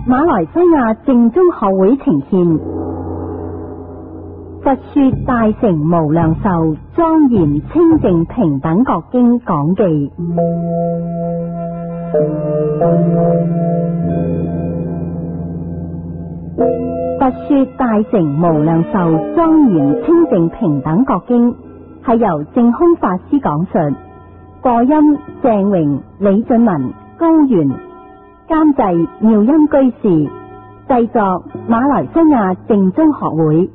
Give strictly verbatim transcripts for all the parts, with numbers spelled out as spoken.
馬來西亞正宗學會呈獻佛說大乘無量壽莊嚴清淨平等覺經講記。佛說大乘無量壽莊嚴清淨平等覺經係由淨空法師講述，播音鄭榮、李俊文、高原，監製妙音居士，製作馬來西亞正宗學會。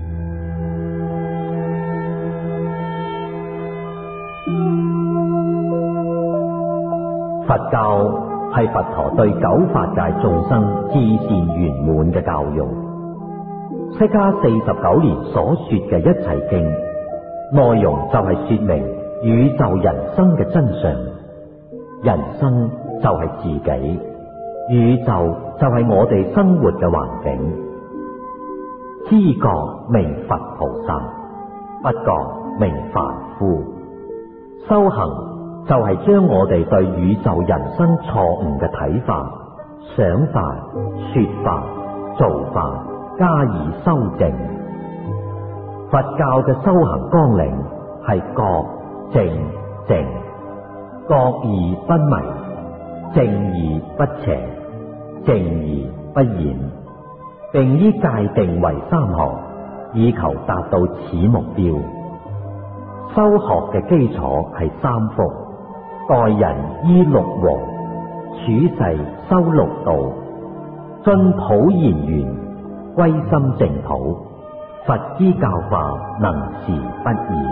佛教係佛陀對九法界眾生至善圓滿嘅教育。釋迦四十九年所說嘅一切經，內容就係說明宇宙人生嘅真相。人生就係自己，宇宙就係我哋生活嘅環境。知覺名佛菩薩，不覺名凡夫。修行就係將我哋對宇宙人生錯誤嘅睇法、想法、說法、做法加以修正。佛教嘅修行綱領係覺正淨，覺而不迷，正而不邪，淨而不染，並以戒定為三項，以求達到此目標。修學嘅基礎係三福：待人依六和，處世修六道，進土言緣，歸心淨土。佛之教化能事不易。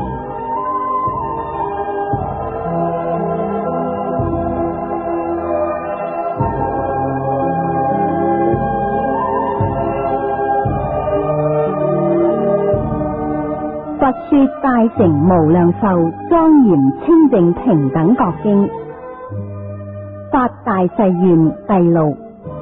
佛說大乘無量壽莊嚴清淨平等覺經，發大誓願第六。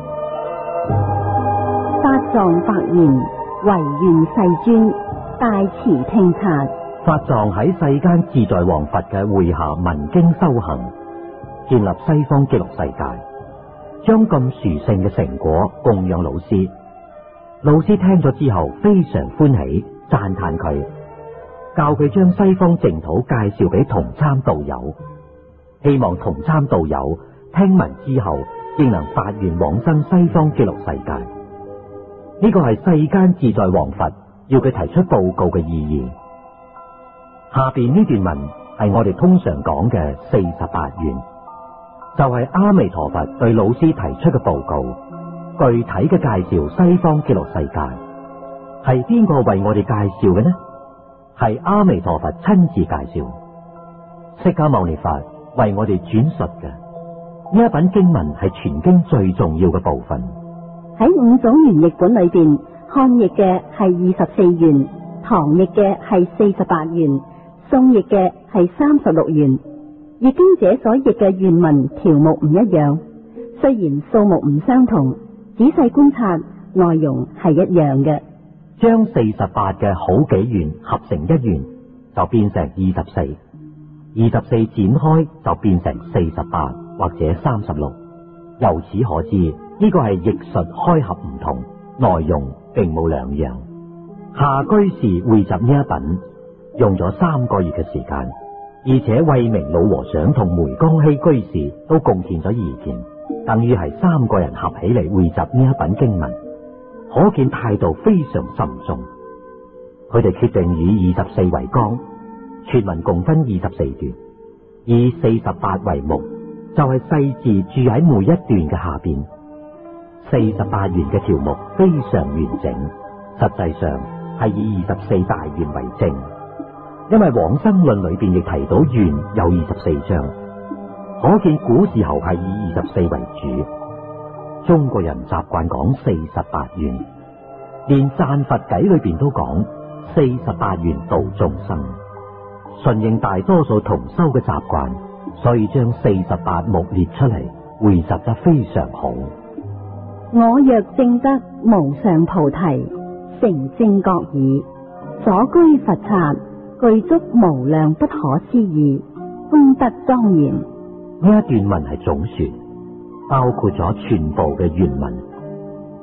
法藏白言，唯願世尊大慈聽察。 法藏喺世間自在王佛嘅會下聞經修行，建立西方極樂世界，將咁殊勝嘅成果供養老師。老師聽咗之後非常歡喜，讚歎佢，教佢將西方淨土介紹俾同參道友，希望同參道友聽聞之後亦能發願往生西方極樂世界。呢個係世間自在王佛要佢提出報告嘅意義。下邊呢段文係我哋通常講嘅四十八願，就係阿彌陀佛對老師提出嘅報告，具體嘅介紹西方極樂世界。係邊個為我哋介紹嘅呢？係阿彌陀佛親自介紹。釋迦牟尼佛為我哋轉述嘅呢一品經文係全經最重要嘅部分。 喺五種原譯本裏邊，漢譯嘅係二十四願，唐譯嘅係四十八願，宋譯嘅係三十六願。譯經者所譯嘅原文條目唔一樣，雖然數目唔相同，仔細觀察內容係一樣嘅。 將四十八嘅好幾願合成一願，就變成二十四；二十四展開就變成四十八或者三十六。由此可知，呢個係譯述開合唔同，內容並冇兩樣。下居士匯集呢一品，用咗三個月嘅時間，而且慧明老和尚同梅江希居士都貢獻咗意見，等於係三個人合起嚟匯集呢一品經文，可見態度非常慎重。佢哋決定以二十四為綱，全文共分二十四段，以四十八為目，就係細字注喺每一段嘅下邊。四十八願嘅條目非常完整，實際上係以二十四大願為正，因為往生論裏邊亦提到願有二十四章，可見古時候係以二十四為主。中國人習慣講四十八願，連讚佛偈裏邊都講四十八願度眾生，順應大多數同修嘅習慣，所以將四十八目列出嚟，匯集得非常好。 我若證得無上菩提，成正覺已，所居佛剎，具足無量不可思議，功德莊嚴。 呢一段文係總說，包括咗全部嘅原文，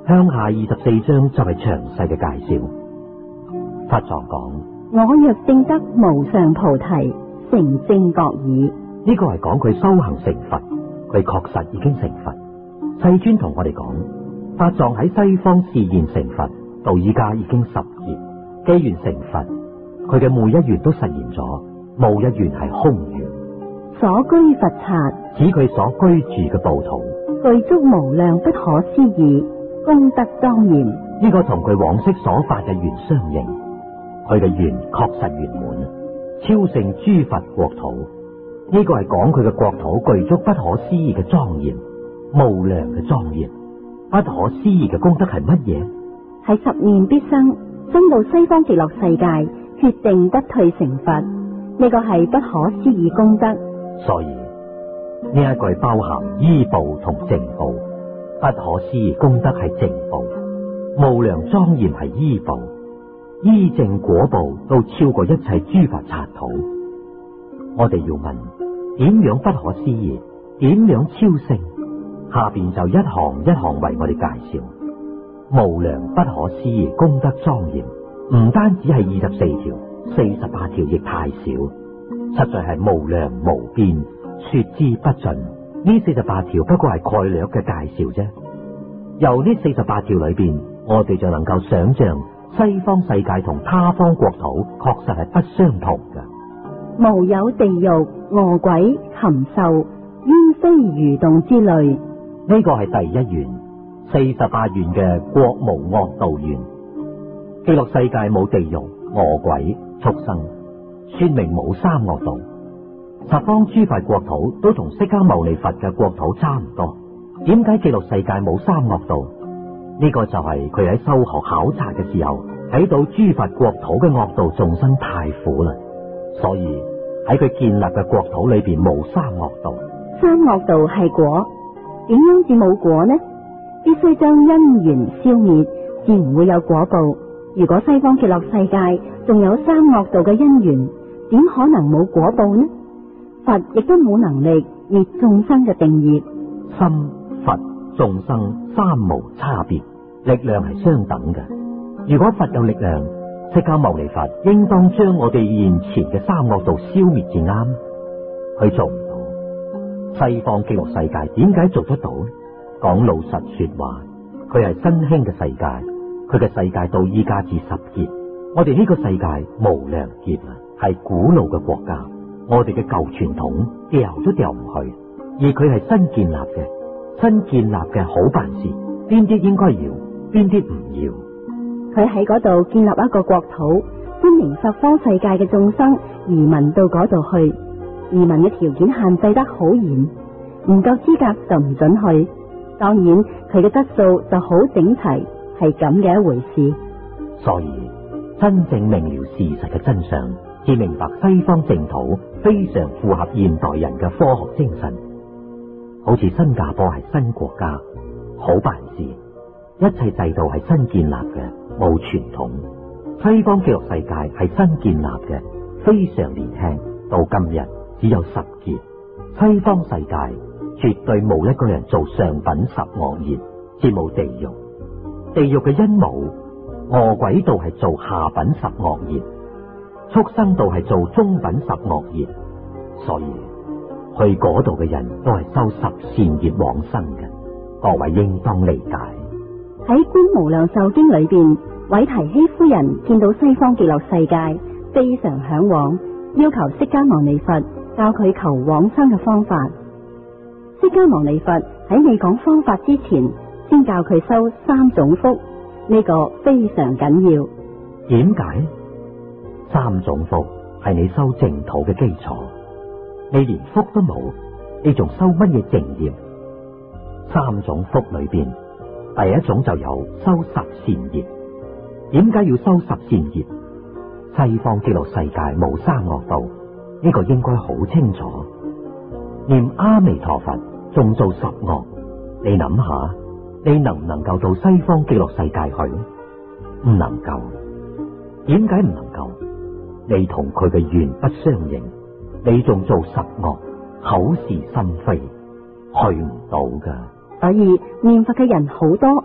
向下二十四章就係詳細嘅介紹。法藏講： 我若證得無上菩提，成正覺耳。 呢個係講佢修行成佛，佢確實已經成佛。世尊同我哋講，法藏喺西方示現成佛，到依家已經十劫，既然成佛，佢嘅每一願都實現咗，冇一願係空願。 所居佛剎， 指佢所居住嘅報土， 具足無量不可思議功德莊嚴。 呢個同佢往昔所發嘅願相應，佢嘅願確實圓滿，超勝諸佛國土。呢個係講佢嘅國土具足不可思議嘅莊嚴，無量嘅莊嚴。不可思議嘅功德係乜嘢？ 係十念必生，生到西方極樂世界，決定不退成佛。呢個係不可思議功德。 所以呢一句包含依報同正報，不可思議功德係正報，無量莊嚴係依報，依正果報都超過一切諸佛剎土。我哋要問，點樣不可思議？點樣超勝？下邊就一行一行為我哋介紹。無量不可思議功德莊嚴，唔單止係二十四條，四十八條亦太少，實在係無量無邊，說之不盡。呢四十八條不過係概略嘅介紹啫。由呢四十八條裏邊，我哋就能夠想象西方世界同他方國土確實係不相同嘅。 無有地獄、餓鬼、禽獸、煙飛魚動之類。 呢個係第一願，四十八願嘅國無惡道願。極樂世界冇地獄、餓鬼、畜生，說明冇三惡道。十方諸佛國土都同釋迦牟尼佛嘅國土差唔多，點解極樂世界冇三惡道？呢個就係佢喺修學考察嘅時候睇到諸佛國土嘅惡道眾生太苦啦，所以喺佢建立嘅國土裏邊冇三惡道。 三惡道係果，點樣至冇果呢？必須將因緣消滅，自然會有果報。如果西方極樂世界仲有三惡道嘅因緣，點可能冇果報呢？佛亦都冇能力滅眾生嘅定業。 心、佛、眾生三無差別，力量係相等嘅。如果佛有力量，釋迦牟尼佛應當將我哋現前嘅三惡道消滅至啱，佢做唔到。西方極樂世界點解做得到？講老實說話，佢係新興嘅世界，佢嘅世界到依家至十劫，我哋呢個世界無量劫啊，係古老嘅國家，我哋嘅舊傳統掉都掉唔去，而佢係新建立嘅，新建立嘅好辦事，邊啲應該要，邊啲唔要。 佢喺嗰度建立一個國土，歡迎十方世界嘅眾生移民到嗰度去。移民嘅條件限制得好嚴，唔夠資格就唔准去。當然佢嘅質素就好整齊，係咁嘅一回事。 所以真正明了事實嘅真相，至明白西方淨土非常符合現代人嘅科學精神。好似新加坡係新國家，好辦事，一切制度係新建立嘅，冇傳統。西方極樂世界係新建立嘅，非常年輕，到今日只有十劫。西方世界絕對冇一個人做上品十惡業，至冇地獄。地獄嘅因冇，餓鬼道係做下品十惡業，畜生道係做中品十惡業。所以去嗰度嘅人都係修十善業往生嘅，各位應當理解。 喺《觀無量壽經》裏邊，韋提希夫人見到西方極樂世界，非常向往，要求釋迦牟尼佛教佢求往生嘅方法。釋迦牟尼佛喺未講方法之前，先教佢修三種福，呢個非常緊要。 點解？三種福係你修淨土嘅基礎，你連福都冇，你仲修乜嘢淨業？三種福裏邊，第一種就有修十善業。點解要修十善業？西方極樂世界冇三惡道，呢個應該好清楚。念阿彌陀佛仲做十惡，你諗下，你能唔能夠到西方極樂世界去？唔能夠。點解唔能夠？你同佢嘅願不相應，你仲做十惡，口是心非，去唔到噶。 所以念佛嘅人好多，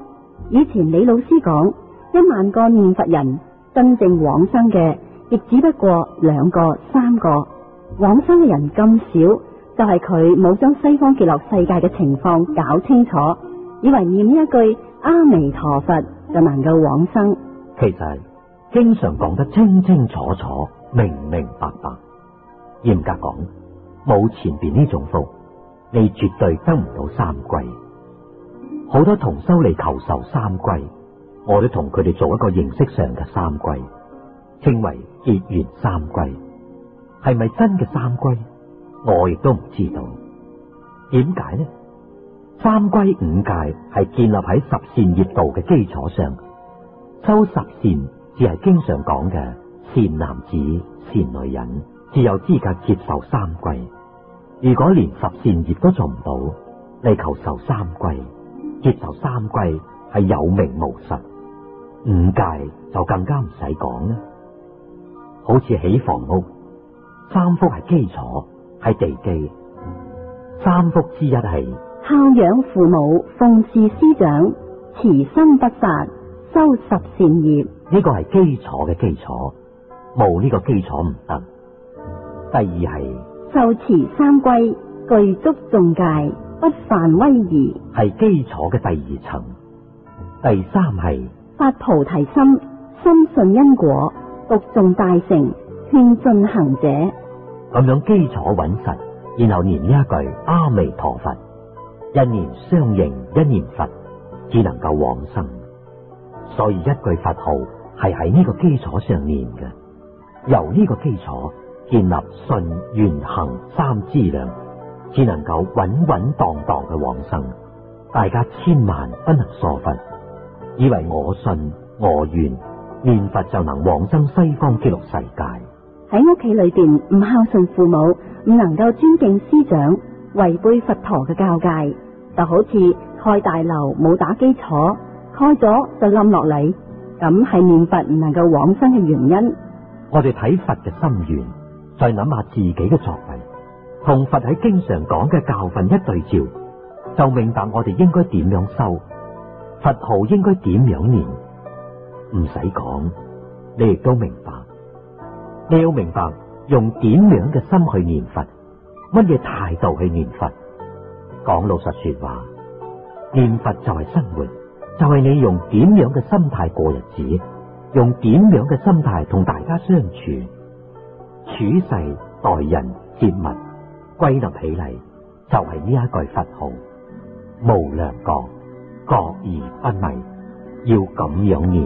以前李老師講，一萬個念佛人真正往生嘅，亦只不過兩個、三個。往生嘅人咁少，就係佢冇將西方極樂世界嘅情況搞清楚，以為念呢一句阿彌陀佛就能夠往生。 其實經常講得清清楚楚、明明白白。嚴格講，冇前邊呢種福，你絕對得唔到三歸。好多同修嚟求受三歸，我都同佢哋做一個形式上嘅三歸，稱為結緣三歸。係咪真嘅三歸？我亦都唔知道。點解呢？三歸五戒係建立喺十善業道嘅基礎上，修十善只係經常講嘅善男子、善女人，只有資格接受三歸。如果連十善業都做唔到，你求受三歸，接受三歸係有名無實。五戒就更加唔使講啦。好似起房屋，三福係基礎，係地基。三福之一係孝養父母、奉事師長、慈心不殺、修十善業。 呢個係基礎嘅基礎，冇呢個基礎唔得。第二係受持三歸，具足眾戒，不犯威儀， 係基礎嘅第二層。第三係發菩提心，深信因果，讀誦大乘，勸進行者。 咁樣基礎穩實，然後念呢一句阿彌陀佛，一念相應，一念佛，只能夠往生。所以一句佛號係喺呢個基礎上念嘅，由呢個基礎建立信願行三資糧，只能夠穩穩當當嘅往生。大家千萬不能疏忽，以為我信我願念佛就能往生西方極樂世界。 喺屋企裏邊唔孝順父母，唔能夠尊敬師長，違背佛陀嘅教誡，就好似蓋大樓冇打基礎，蓋咗就冧落嚟，咁係念佛唔能夠往生嘅原因。 我哋睇佛嘅心願，再諗下自己嘅作為，同佛喺經常講嘅教訓一對照，就明白我哋應該點樣修，佛號應該點樣念。唔使講，你亦都明白。你要明白用點樣嘅心去念佛，乜嘢態度去念佛。講老實說話，念佛就係生活，就係你用點樣嘅心態過日子，用點樣嘅心態同大家相處，處世待人接物，歸納起嚟就係呢一句佛號，無量覺，覺而不迷，要咁樣念。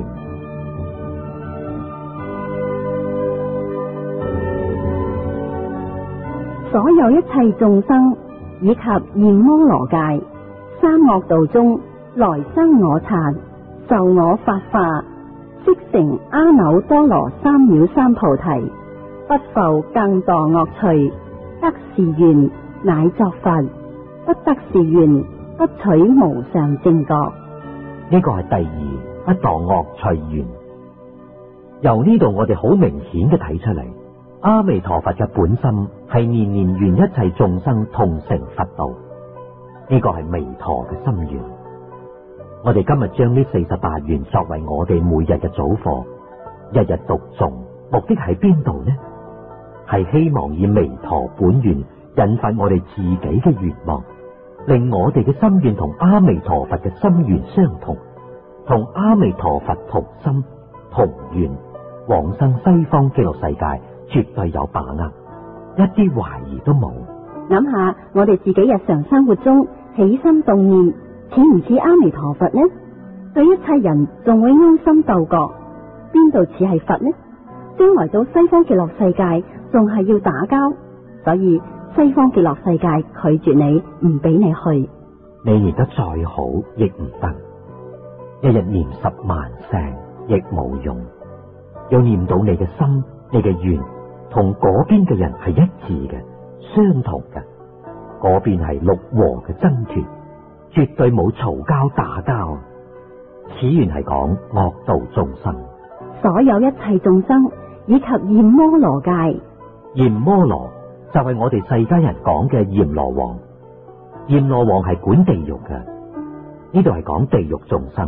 所有一切眾生以及現摩羅界三惡道中來生我剎，受我法化，悉成阿耨多羅三藐三菩提，不復更墮惡趣，得是願乃作佛，不得是願不取無上正覺。 呢個係第二不墮惡趣願。由呢度我哋好明顯嘅睇出嚟，阿彌陀佛嘅本心係念念願一切眾生同成佛道，呢個係彌陀嘅心願。我哋今日將呢四十八願作為我哋每日嘅早課，日日讀誦，目的喺邊度呢？係希望以彌陀本願引發我哋自己嘅願望，令我哋嘅心願同阿彌陀佛嘅心願相同，同阿彌陀佛同心同願，往生西方極樂世界絕對有把握，一啲懷疑都冇。 諗下我哋自己日常生活中起心動念，似唔似阿彌陀佛呢？對一切人仲會勾心鬥角，邊度似係佛呢？將來到西方極樂世界仲係要打交，所以西方極樂世界拒絕你，唔俾你去。 你念得再好亦唔得，一日念十萬聲亦冇用。要念到你嘅心，你嘅願同嗰邊嘅人係一致嘅，相同嘅。嗰邊係六和嘅爭奪，絕對冇嘈交打交。此願係講惡道眾生， 所有一切眾生以及閻摩羅界。 閻摩羅就係我哋世間人講嘅閻羅王。閻羅王係管地獄嘅，呢度係講地獄眾生，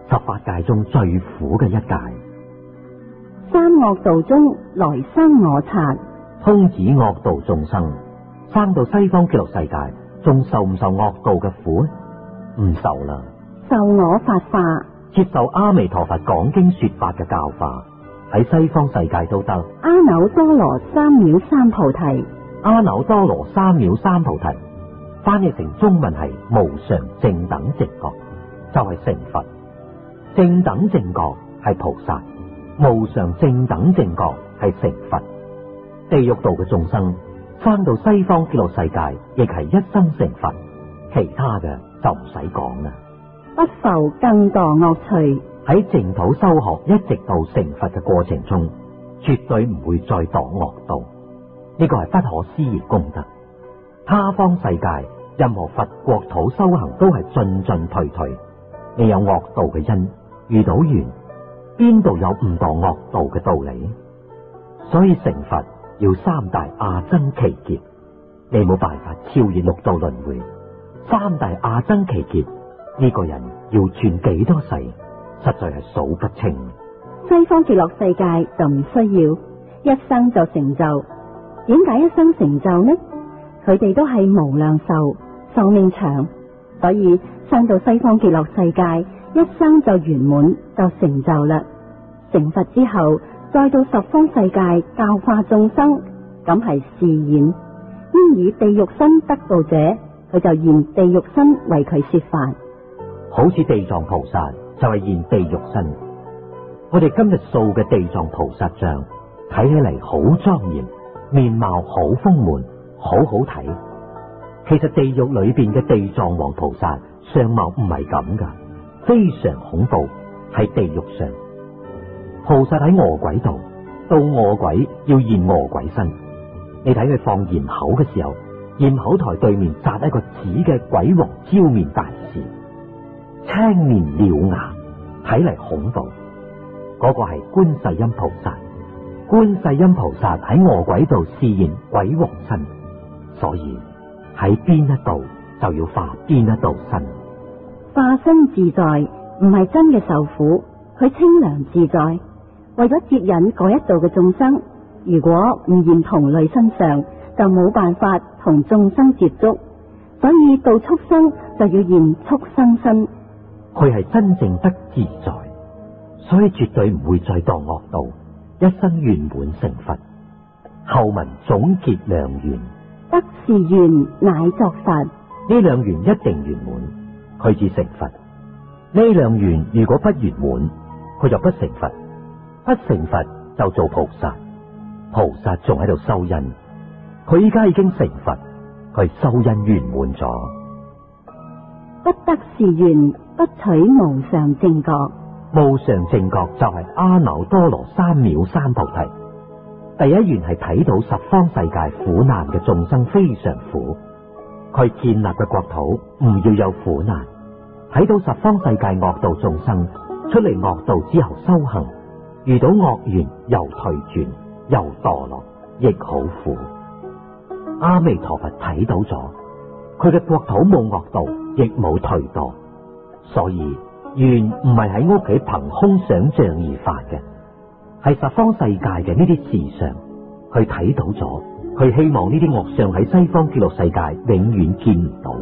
十八界中最苦嘅一界。 三惡道中來生我剎， 通指惡道眾生生到西方極樂世界，仲受唔受惡道嘅苦？唔受啦， 受我法化， 接受阿彌陀佛講經說法嘅教化，喺西方世界都得。 阿耨多羅三藐三菩提， 阿耨多羅三藐三菩提翻譯成中文係無常正等正覺，就係、是、成佛。正等正覺係菩薩，無常正等正覺係成佛。地獄道嘅眾生生到西方極樂世界，亦係一生成佛，其他嘅就唔使講啦。 不復更墮惡趣， 喺淨土修學一直到成佛嘅過程中，絕對唔會再墮惡道。呢個係不可思議功德。他方世界任何佛國土修行都係進進退退，你有惡道嘅因，遇到緣，邊度有唔墮惡道嘅道理？所以成佛要三大阿僧祇劫，你冇辦法超越六道輪迴。三大阿僧祇劫呢個人要轉幾多世，實在係數不清。 西方極樂世界就唔需要，一生就成就。點解一生成就呢？佢哋都係無量壽，壽命長，所以生到西方極樂世界，一生就圓滿，就成就啦。成佛之後，再到十方世界教化眾生，咁係示演。應以地獄身得道者，佢就現地獄身為佢說法。 好似地藏菩薩就係現地獄身。我哋今日塑嘅地藏菩薩像睇起嚟好莊嚴，面貌好豐滿，好好睇。其實地獄裏邊嘅地藏王菩薩相貌唔係咁噶，非常恐怖，喺地獄上。菩薩喺餓鬼道，到餓鬼要現餓鬼身。你睇佢放焰口嘅時候，焰口台對面扎一個紫嘅鬼王焦面大士，青面獠牙，睇嚟恐怖。嗰、那個係觀世音菩薩。觀世音菩薩喺餓鬼道示現鬼王身，所以喺邊一度就要化邊一度身。 化身自在，唔係真嘅受苦，佢清涼自在。為咗接引嗰一度嘅眾生，如果唔現同類身上，就冇辦法同眾生接觸，所以到畜生就要現畜生身。 佢係真正得自在，所以絕對唔會再墮惡道，一生圓滿成佛。後文總結良緣， 得是緣乃作佛。 呢兩緣一定圓滿，佢至成佛。呢兩緣如果不圓滿，佢就不成佛。不成佛就做菩薩，菩薩仲喺度修因，佢依家已經成佛，佢修因圓滿咗。 不得是緣，不取無上正覺。 無上正覺就係阿耨多羅三藐三菩提。第一緣係睇到十方世界苦難嘅眾生非常苦，佢建立嘅國土唔要有苦難。睇到十方世界惡道眾生出嚟惡道之後修行，遇到惡緣又退轉，又墮落，亦好苦。阿彌陀佛睇到咗，佢嘅國土冇惡道，亦冇退墮，所以緣唔係喺屋企憑空想象而發嘅，係十方世界嘅呢啲事相，佢睇到咗，佢希望呢啲惡相喺西方極樂世界永遠見唔到。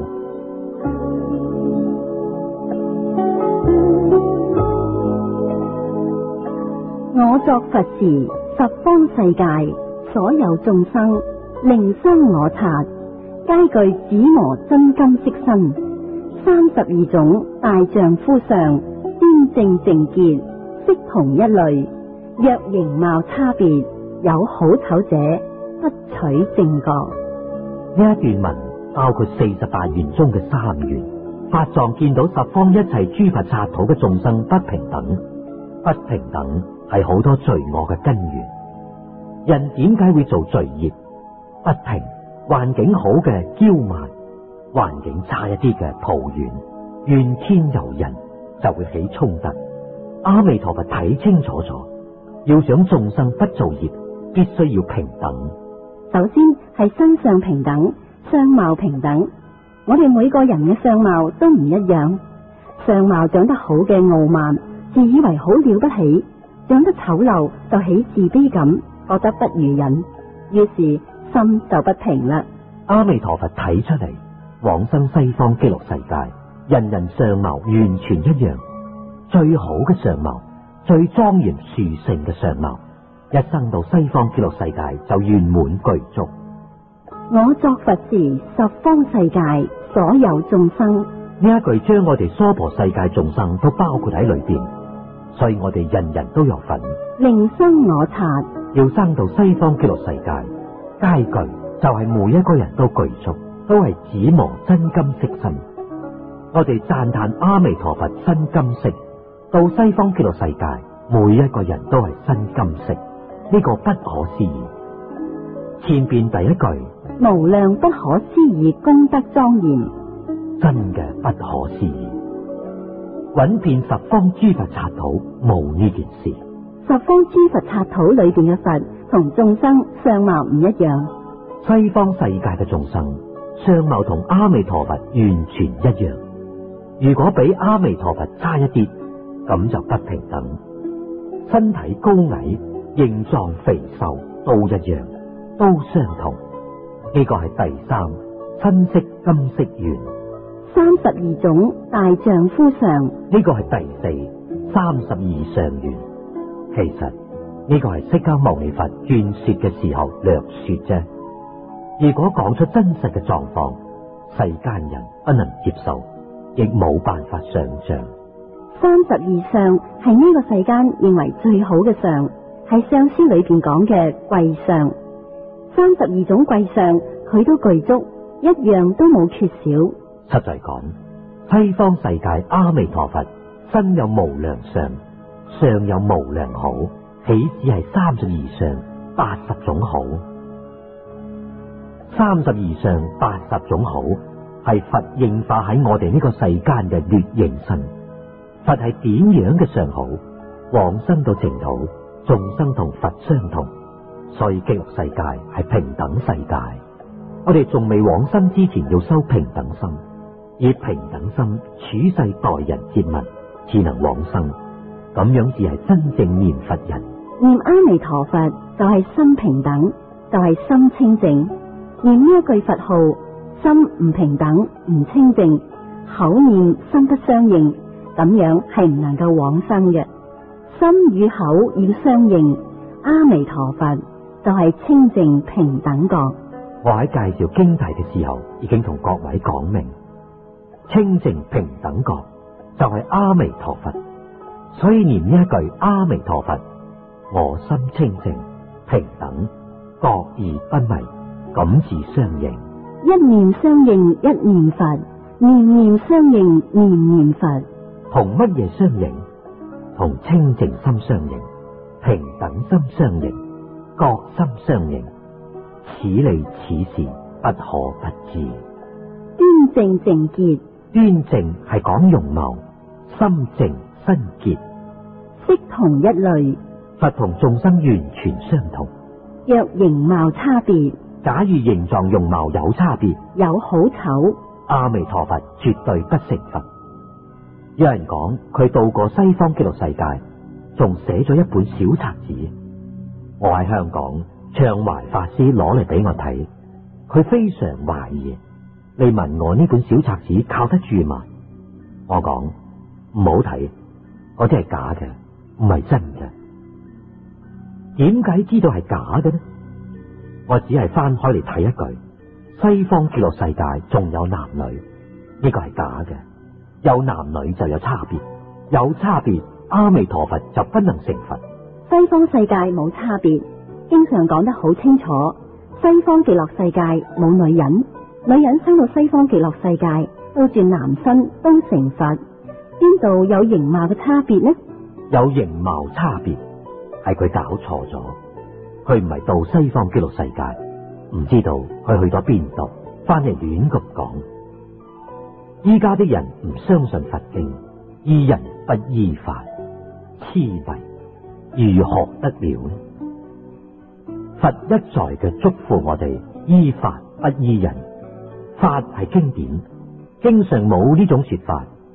我作佛時，十方世界所有眾生，令生我剎，皆具紫磨真金色身，三十二種大丈夫相，端正淨潔，悉同一類。若形貌差別，有好醜者，不取正覺。 呢一段文包括四十八緣中嘅三緣，法藏見到十方一切諸佛剎土嘅眾生不平等，不平等係好多罪惡嘅根源。人點解會做罪業？不平，環境好嘅驕慢，環境差一啲嘅抱怨，怨天尤人，就會起衝突。阿彌陀佛睇清楚咗，要想眾生不造業，必須要平等。 首先係身上平等，相貌平等。我哋每個人嘅相貌都唔一樣， 相貌長得好嘅傲慢，自以為好了不起；長得醜陋就起自卑感，覺得不如人，於是心就不平啦。 阿彌陀佛睇出嚟，往生西方極樂世界，人人相貌完全一樣，最好嘅相貌，最莊嚴殊勝嘅相貌，一生到西方極樂世界就圓滿具足。 我作佛時，十方世界所有眾生， 呢一句將我哋娑婆世界眾生都包括喺裏邊，所以我哋人人都有份。 令生我剎， 要生到西方極樂世界，階具就係每一個人都具足，都係紫磨真金色身。我哋讚嘆阿彌陀佛身金色，到西方極樂世界，每一個人都係身金色，呢個不可思議。前邊第一句， 無量不可思議功德莊嚴， 真嘅不可思議。揾遍十方諸佛剎土，冇呢件事。 十方諸佛剎土裏邊嘅佛同眾生相貌唔一樣。 西方世界嘅眾生相貌同阿彌陀佛完全一樣，如果比阿彌陀佛差一啲，咁就不平等。身體高矮、形狀肥瘦都一樣，都相同。呢個係第三身色金色緣。 三十二種大丈夫相， 呢個係第四三十二相緣。其實呢個係釋迦牟尼佛轉說嘅時候略說啫。如果講出真實嘅狀況，世間人不能接受，亦冇辦法想象。 三十二相係呢個世間認為最好嘅相，係相書裏邊講嘅貴相。三十二種貴相，佢都具足，一樣都冇缺少。 實在講，西方世界阿彌陀佛身有無量相，相有無量好，豈止係三十二相八十種好。三十二相八十種好，係佛應化喺我哋呢個世間嘅劣形身。佛係點樣嘅相好？往生到淨土，眾生同佛相同，所以極樂世界係平等世界。我哋仲未往生之前，要修平等心，以平等心處世待人接物，才能往生。咁樣至係真正念佛人。 念阿彌陀佛就係心平等，就係心清淨。念呢一句佛號，心唔平等唔清淨，口念心不相應，咁樣係唔能夠往生嘅。心與口要相應，阿彌陀佛就係清淨平等覺。 我喺介紹經題嘅時候，已經同各位講明，清淨平等覺就係阿彌陀佛，所以念呢一句阿彌陀佛，我心清淨平等覺而不迷，咁自相應。 一念相應一念佛，念念相應念念佛。 同乜嘢相應？同清淨心相應，平等心相應，覺心相應。此理此事不可不知。 端正淨潔， 端正係講容貌，心淨身潔， 色同一類。 佛同眾生完全相同。 若形貌差別， 假如形狀容貌有差別， 有好醜， 阿彌陀佛絕對不成佛。有人講佢到過西方極樂世界，仲寫咗一本小冊子。我喺香港暢懷法師攞嚟俾我睇，佢非常懷疑。你問我呢本小冊子靠得住嘛？我講唔好睇，嗰啲係假嘅，唔係真嘅。點解知道係假嘅呢？我只係翻開嚟睇一句，西方極樂世界仲有男女，呢個係假嘅。有男女就有差別，有差別阿彌陀佛就不能成佛。 西方世界冇差別，經常講得好清楚。西方極樂世界冇女人，女人生到西方極樂世界都轉男身都成佛。邊度有形貌嘅差別呢？ 有形貌差別係佢搞錯咗，佢唔係到西方極樂世界，唔知道佢去咗邊度，翻嚟亂咁講。依家啲人唔相信佛經，依人不依法，痴迷，如何得了呢？佛一再嘅囑咐我哋依法不依人，法係經典，經上冇呢種說法，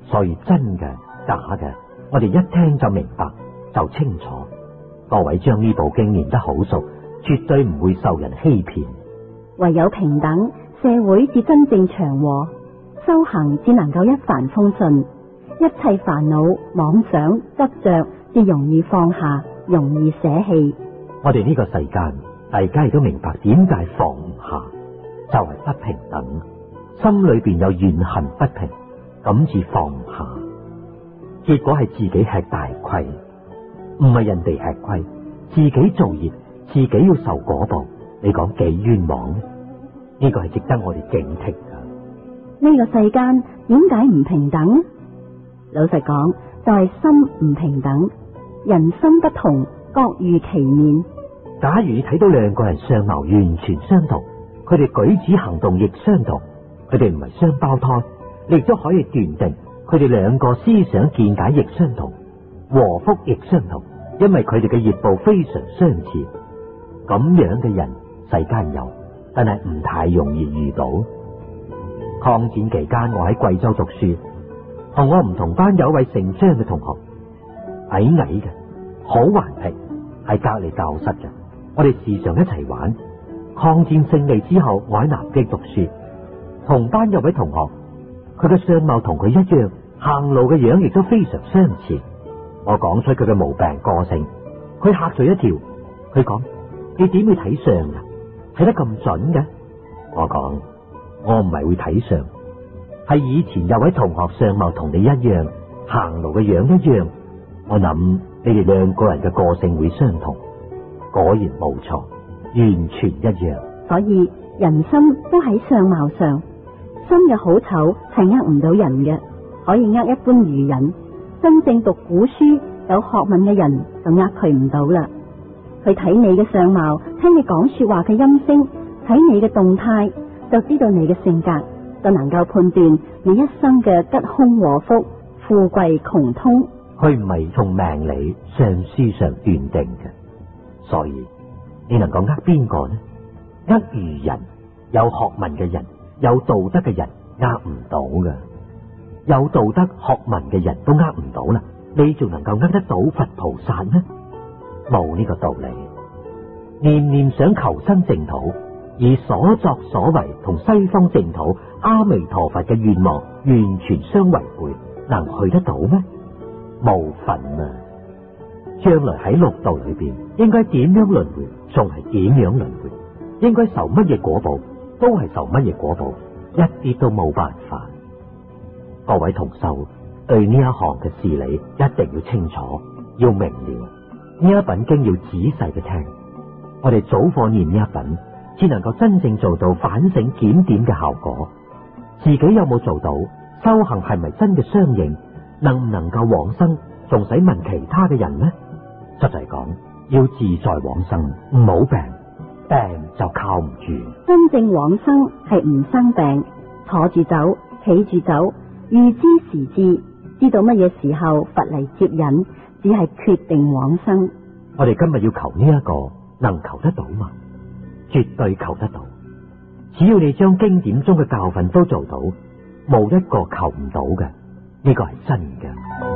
所以真嘅假嘅，我哋一聽就明白就清楚。各位將呢部經念得好熟，絕對唔會受人欺騙。 唯有平等，社會至真正祥和，修行只能夠一帆風順，一切煩惱、妄想、執着至容易放下，容易捨棄。 我哋呢個世間，大家亦都明白點解放唔下，就係不平等，心裏邊有怨恨不平，咁至放唔下。結果係自己吃大虧，唔係人哋吃虧，自己造業，自己要受果報。你講幾冤枉呢？呢個係值得我哋警惕噶。 呢個世間點解唔平等？老實講，就係心唔平等，人心不同，各如其面。 假如你睇到兩個人相貌完全相同，佢哋舉止行動亦相同，佢哋唔係雙胞胎，你亦都可以斷定佢哋兩個思想見解亦相同，禍福亦相同，因為佢哋嘅業報非常相似。咁樣嘅人世間有，但係唔太容易遇到。抗戰期間，我喺貴州讀書，同我唔同班有位姓張嘅同學，矮矮嘅，好頑皮，喺隔籬教室嘅。我哋時常一齊玩。抗戰勝利之後，我喺南京讀書，同班有位同學，佢嘅相貌同佢一樣，行路嘅樣亦都非常相似。我講出佢嘅毛病個性，佢嚇咗一跳。佢講：你點會睇相啊？睇得咁準嘅？我講：我唔係會睇相，係以前有位同學相貌同你一樣，行路嘅樣一樣。我諗你哋兩個人嘅個性會相同。果然冇錯，完全一樣。 所以人心都喺相貌上，心嘅好醜係呃唔到人嘅，可以呃一般愚人。真正讀古書有學問嘅人就呃佢唔到啦。佢睇你嘅相貌，聽你講說話嘅音聲，睇你嘅動態，就知道你嘅性格，就能夠判斷你一生嘅吉凶禍福、富貴窮通。 佢唔係從命理相書上斷定嘅。所以你能夠呃邊個呢？呃愚人，有學問嘅人，有道德嘅人，呃唔到噶。有道德學問嘅人都呃唔到啦，你仲能夠呃得到佛菩薩呢？冇呢個道理。念念想求生淨土，而所作所為同西方淨土阿彌陀佛嘅願望完全相違背，能去得到咩？冇份啊！將來喺六道裏邊，應該點樣輪迴，仲係點樣輪迴，應該受乜嘢果報，都係受乜嘢果報，一啲都冇辦法。各位同修，對呢一行嘅事理一定要清楚，要明了。呢一品經要仔細嘅聽，我哋早課念呢一品，只能夠真正做到反省檢點嘅效果。自己有冇做到？修行係咪真嘅相應？能唔能夠往生？仲使問其他嘅人呢？實際講，要自在往生，唔好病，病就靠唔住。 真正往生係唔生病，坐住走，企住走，預知時至，知道乜嘢時候佛嚟接引，只係決定往生。 我哋今日要求呢一個，能求得到嗎？絕對求得到。只要你將經典中嘅教訓都做到，冇一個求唔到嘅，呢個係真嘅。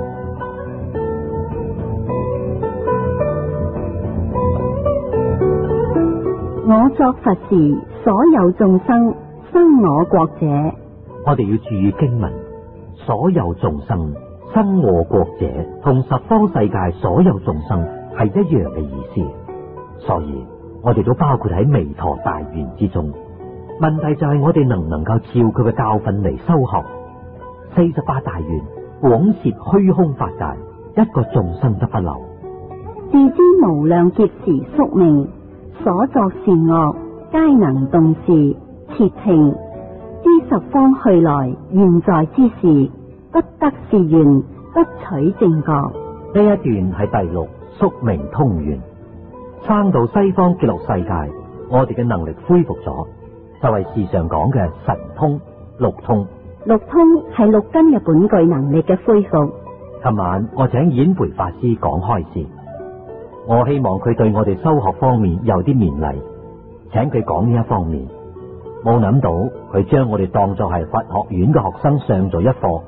我作佛時，所有眾生生我國者。 我哋要注意經文，所有眾生生我國者，同十方世界所有眾生係一樣嘅意思，所以我哋都包括喺彌陀大願之中。問題就係我哋能唔能夠照佢嘅教訓嚟修學。四十八大願廣攝虛空法界，一個眾生都不留。 自知無量劫時宿命，所作善惡皆能動視，切聽知十方去來現在之事，不得是緣，不取正覺。 呢一段係第六宿命通願，生到西方極樂世界，我哋嘅能力恢復咗，就係時常講嘅神通六通。 六通係六根嘅本具能力嘅恢復。 琴晚我請演培法師講開示，我希望佢對我哋修學方面有啲勉勵，請佢講呢一方面。冇諗到佢將我哋當作係佛學院嘅學生上咗一課，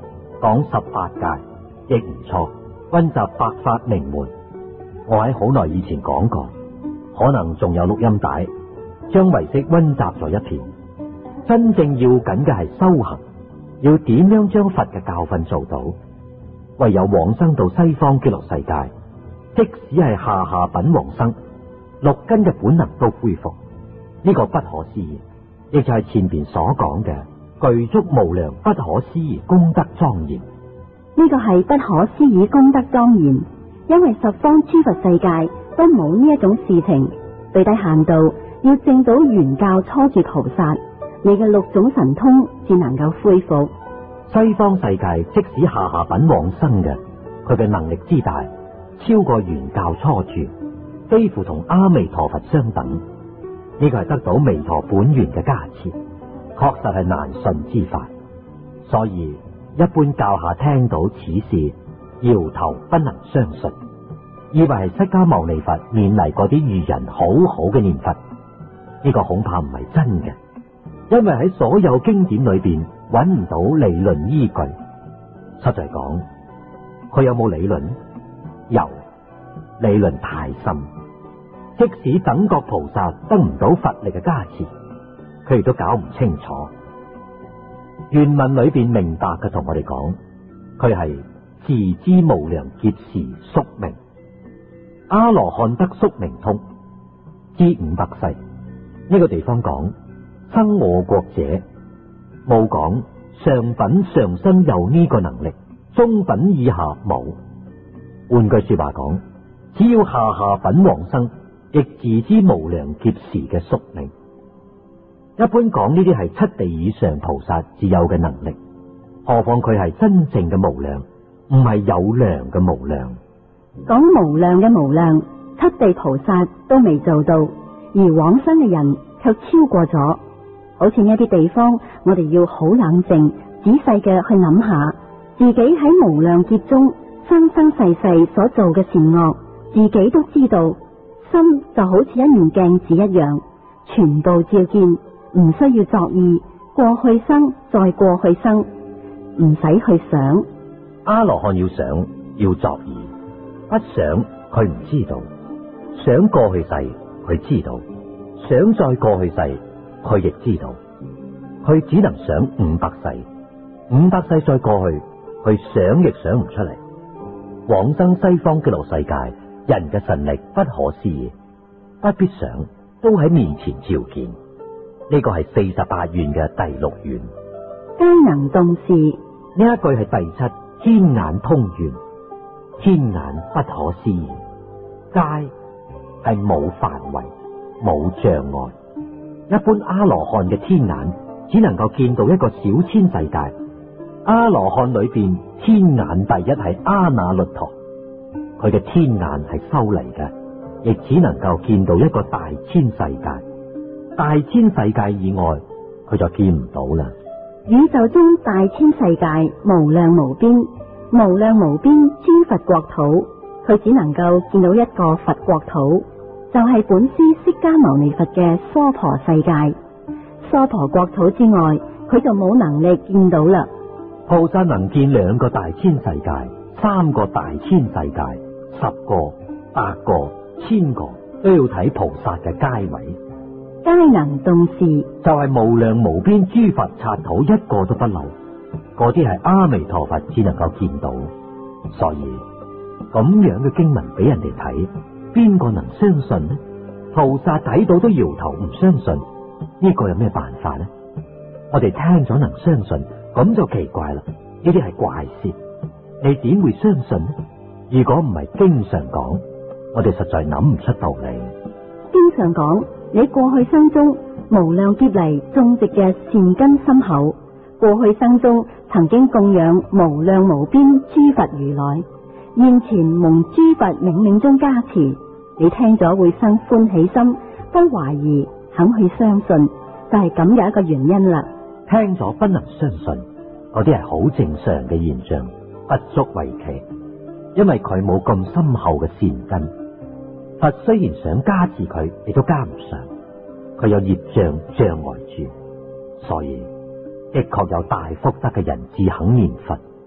講十八界，亦唔錯，溫習百法明門。我喺好耐以前講過，可能仲有錄音帶，將唯識溫習咗一遍。真正要緊嘅係修行，要點樣將佛嘅教訓做到？唯有往生到西方極樂世界，即使係下下品往生，六根嘅本能都恢復。呢、這個不可思議，亦就係前邊所講嘅具足無量不可思議功德莊嚴。 呢個係不可思議功德莊嚴，因為十方諸佛世界都冇呢一種事情。最低限度要證到原教初住菩薩，你嘅六種神通至能夠恢復。 西方世界即使下下品往生嘅，佢嘅能力之大，超過原教初住，幾乎同阿彌陀佛相等。呢個係得到彌陀本願嘅加持，確實係難信之法。所以一般教下聽到此事，搖頭不能相信，以為係釋迦牟尼佛勉勵嗰啲愚人好好嘅念佛。呢個恐怕唔係真嘅，因為喺所有經典裏邊揾唔到理論依據。實在講，佢有冇理論？有，理論太深。即使等覺菩薩得唔到佛力嘅加持，佢亦都搞唔清楚。原文裏邊明白嘅同我哋講，佢係自知無量劫時宿命，阿羅漢得宿命通，知五百世。呢個地方講生我國者，冇講上品上身有呢個能力，中品以下冇。換句說話講，只要下下品往生，亦自知無量劫時嘅宿命。一般講呢啲係七地以上菩薩自有嘅能力，何況佢係真正嘅無量，唔係有量嘅無量。 講無量嘅無量，七地菩薩都未做到，而往生嘅人卻超過咗。好似呢一啲地方，我哋要好冷靜仔細嘅去諗下，自己喺無量劫中生生世世所做嘅善惡，自己都知道。心就好似一面鏡子一樣，全部照見，唔需要作意，過去生再過去生，唔使去想。 阿羅漢要想，要作意，不想佢唔知道。想過去世佢知道，想再過去世佢亦知道。佢只能想五百世，五百世再過去，佢想亦想唔出嚟。往生西方極樂世界，人嘅神力不可思議，不必想，都喺面前照見。呢個係四十八願嘅第六願， 皆能動視。 呢一句係第七天眼通願，天眼不可思議，皆係冇範圍、冇障礙。一般阿羅漢嘅天眼只能夠見到一個小千世界，阿羅漢裏邊天眼第一係阿那律陀。佢嘅天眼係修嚟嘅，亦只能夠見到一個大千世界，大千世界以外佢就見唔到啦。 宇宙中大千世界無量無邊，無量無邊諸佛國土，佢只能夠見到一個佛國土，就係、是、本師釋迦牟尼佛嘅娑婆世界。娑婆國土之外，佢就冇能力見到啦。 菩薩能見兩個大千世界，三個大千世界，十個、百個、千個，都要睇菩薩嘅階位。 皆能動視， 就係無量無邊諸佛剎土一個都不漏，嗰啲係阿彌陀佛只能夠見到。所以咁樣嘅經文俾人哋睇，邊個能相信呢？菩薩睇到都搖頭唔相信，呢個有咩辦法呢？我哋聽咗能相信，咁就奇怪啦。呢啲係怪事，你點會相信呢？如果唔係經常講，我哋實在諗唔出道理。 經常講，你過去生中無量劫嚟種植嘅善根深厚，過去生中曾經供養無量無邊諸佛如來，現前蒙諸佛冥冥中加持，你聽咗會生歡喜心，不懷疑，肯去相信，就係咁嘅一個原因啦。 聽咗不能相信，嗰啲係好正常嘅現象，不足為奇，因為佢冇咁深厚嘅善根。佛雖然想加持佢，亦都加唔上，佢有業障障礙住，所以的確有大福德嘅人至肯念佛，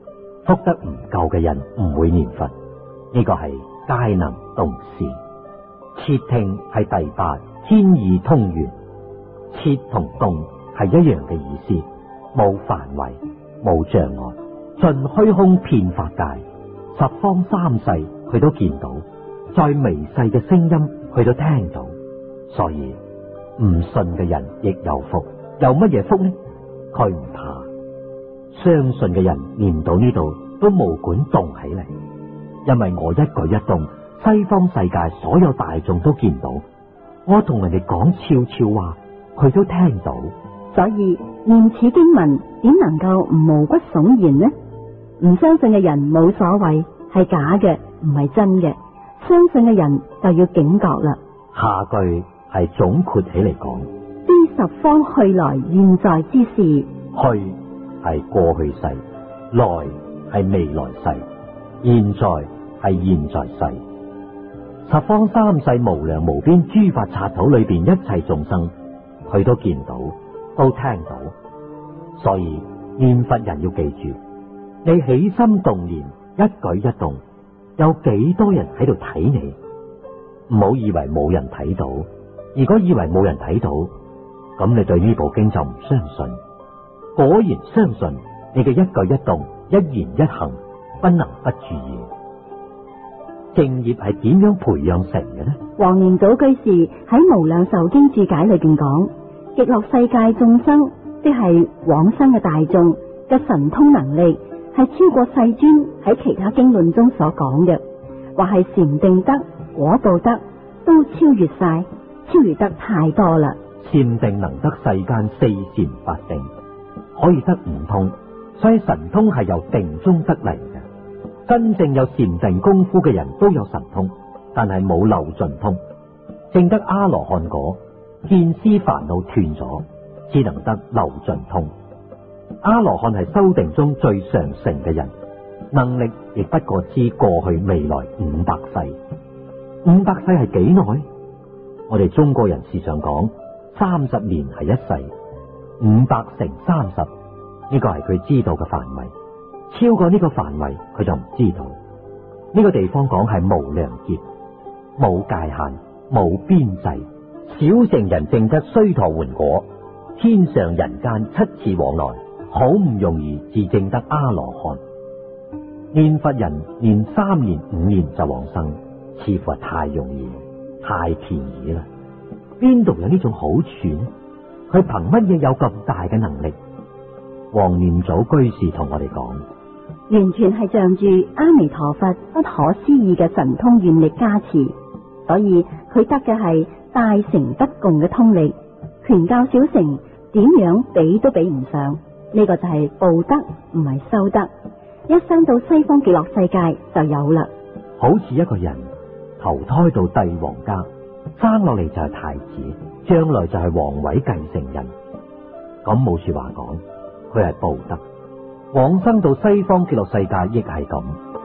福德唔夠嘅人唔會念佛，呢個係皆能動事。切聽係第八天意通元，切同動係一樣嘅意思，冇範圍，冇障礙，盡虛空遍法界，十方三世佢都見到，再微細嘅聲音佢都聽到，所以唔信嘅人亦有福。有乜嘢福呢？佢唔怕。相信嘅人念到呢度都冇管動起嚟，因為我一舉一動，西方世界所有大眾都見到，我同人哋講悄悄話，佢都聽到。 所以念此經文點能夠唔毛骨悚然呢？唔相信嘅人冇所謂，係假嘅，唔係真嘅。相信嘅人就要警覺啦。 下句係總括起嚟講， 知十方去來現在之事。 去係過去世，來係未來世，現在係現在世。十方三世無量無邊諸法剎土裏邊一切眾生，佢都見到，都聽到。所以念佛人要記住，你起心動念，一舉一動，有幾多人喺度睇你？唔好以為冇人睇到，如果以為冇人睇到，咁你對呢部經就唔相信。果然相信，你嘅一舉一動、一言一行，不能不注意。正業係點樣培養成嘅呢？ 黃年祖居士喺《無量壽經注解》裏邊講，極樂世界眾生，即係往生嘅大眾嘅神通能力，係超過世尊喺其他經論中所講嘅，或係禪定德、果報德，都超越晒，超越得太多啦。 禪定能得世間四禪八定，可以得五通，所以神通係由定中得嚟嘅。真正有禪定功夫嘅人都有神通，但係冇漏盡通。證得阿羅漢果，見思煩惱斷咗，只能得漏盡通。阿羅漢係修定中最上乘嘅人，能力亦不過知過去未來五百世。五百世係幾耐？我哋中國人時常講三十年係一世，五百乘三十，呢個係佢知道嘅範圍。超過呢個範圍，佢就唔知道。呢個地方講係無量劫，冇界限，冇邊際。小乘人證得須陀洹果，天上人間七次往來，好唔容易至證得阿羅漢。念佛人念三年五年就往生，似乎係太容易，太便宜啦。邊度有呢種好處？佢憑乜嘢有咁大嘅能力？黃念祖居士同我哋講， 完全係仗住阿彌陀佛不可思議嘅神通願力加持，所以佢得嘅係大乘不共嘅通力，權教小乘點樣比都比唔上。呢、這個就係報德，唔係修德。一生到西方極樂世界就有啦。 好似一個人投胎到帝王家，生落嚟就係太子，將來就係皇位繼承人。咁冇說話講，佢係報德。往生到西方極樂世界亦係咁。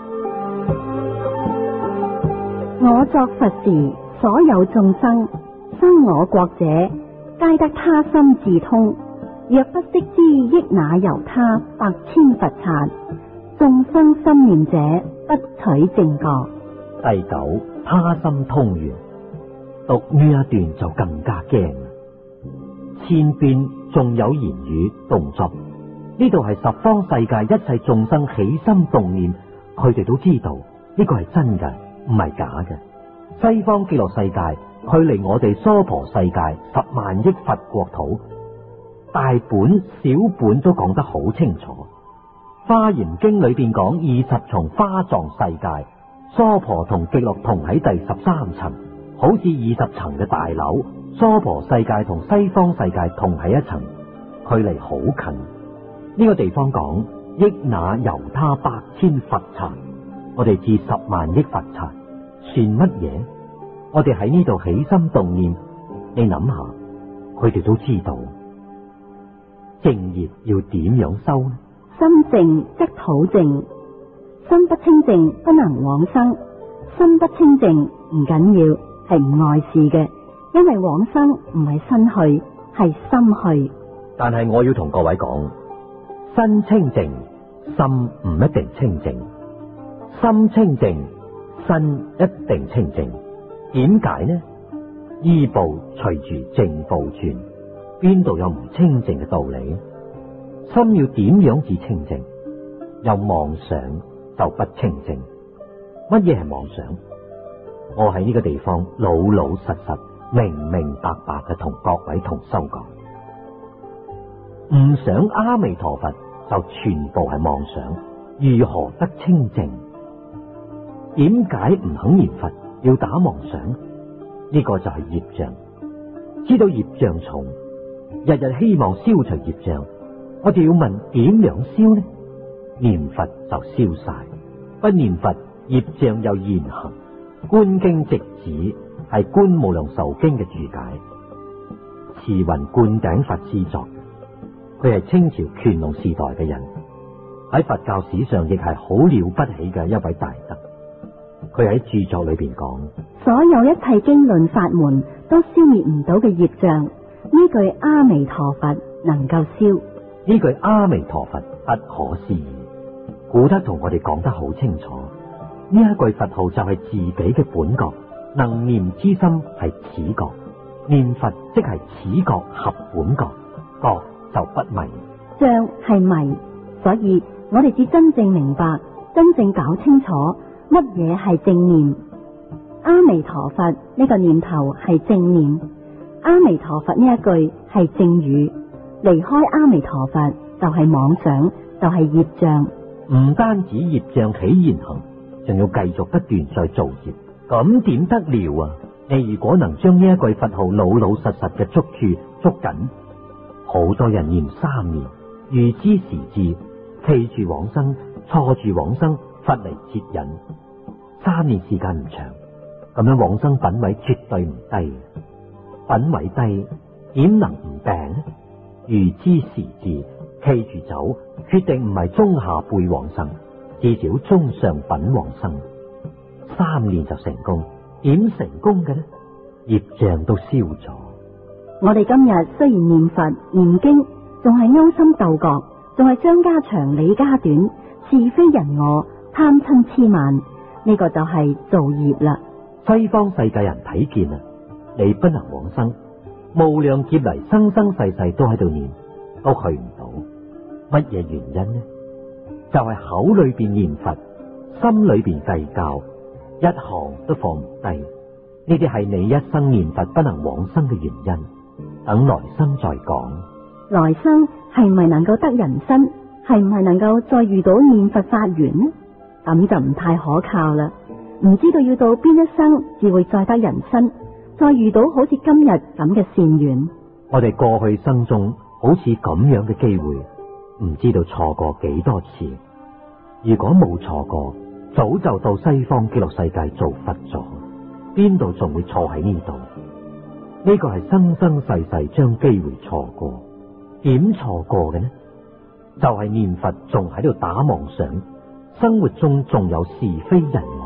我作佛時，所有眾生生我國者，皆得他心自通。若不悉知，益那由他百千佛剎。眾生心念者，不取正覺。 第九，他心通完。讀呢一段就更加驚。前邊仲有言語動作。呢度係十方世界一切眾生起心動念，佢哋都知道呢個係真嘅，唔係假嘅。西方極樂世界距離我哋娑婆世界十萬億佛國土，大本小本都講得好清楚。華嚴經裏邊講二十重花藏世界，娑婆同極樂同喺第十三層，好似二十層嘅大樓。娑婆世界同西方世界同喺一層，距離好近。呢個地方講益那由他百千佛剎，我哋至十萬億佛剎，算乜嘢？我哋喺呢度起心動念，你諗下，佢哋都知道。正業要點樣修呢？ 心淨則土淨，心不清淨不能往生。心不清淨唔緊要，係唔礙事嘅，因為往生唔係身去，係心去。 但係我要同各位講，身清淨心唔一定清淨，心清淨，身一定清淨。點解呢？依步隨住正步轉，邊度有唔清淨嘅道理？心要點樣至清淨？有妄想就不清淨。乜嘢係妄想？我喺呢個地方老老實實、明明白白嘅同各位同修講，唔想阿彌陀佛就全部係妄想，如何得清淨？點解唔肯念佛，要打妄想？呢個就係業障。知道業障重，日日希望消除業障，我哋要問點樣消呢？念佛就消晒，不念佛業障又現行。觀經直指係觀無量壽經嘅注解，慈雲灌頂法師作，佢係清朝乾隆時代嘅人，喺佛教史上亦係好了不起嘅一位大德。佢喺著作裏邊講， 所有一切經論法門都消滅唔到嘅業障，呢句阿彌陀佛能夠消。 呢句阿彌陀佛不可思議，古德同我哋講得好清楚。呢一句佛號就係自己嘅本覺，能念之心係此覺，念佛即係此覺合本覺，覺就不迷。 障係迷，所以我哋至真正明白，真正搞清楚乜嘢係正念。阿彌陀佛呢個念頭係正念，阿彌陀佛呢一句係正語。離開阿彌陀佛就係妄想，就係業障。 唔單止業障起現行，仲要繼續不斷再造業，咁點得了啊？你如果能將呢一句佛號老老實實嘅捉住捉緊，好多人念三年，預知時至，記住往生，錯住往生，佛嚟接引。三年時間唔長，咁樣往生品位絕對唔低，品位低點能唔病呢？預知時至，記住走，決定唔係中下輩往生，至少中上品往生。三年就成功，點成功嘅呢？業障都消咗。 我哋今日雖然念佛念經，仲係勾心鬥角，仲係張家長李家短，是非人我，貪嗔癡慢，呢、這個就係造業啦。 西方世界人睇見啊，你不能往生，無量劫嚟生生世世都喺度念，都去唔到。乜嘢原因呢？就係、是、口裏邊念佛，心裏邊計較，一行都放唔低。呢啲係你一生念佛不能往生嘅原因。等來生再講。 來生係咪能夠得人身？係唔係能夠再遇到念佛法緣呢？咁就唔太可靠啦。唔知道要到邊一生至會再得人身，再遇到好似今日咁嘅善緣。 我哋過去生中好似咁樣嘅機會，唔知道錯過幾多次。如果冇錯過，早就到西方極樂世界做佛咗，邊度仲會錯喺呢度？呢個係生生世世將機會錯過。點錯過嘅呢？就係、是、念佛仲喺度打妄想，生活中仲有是非人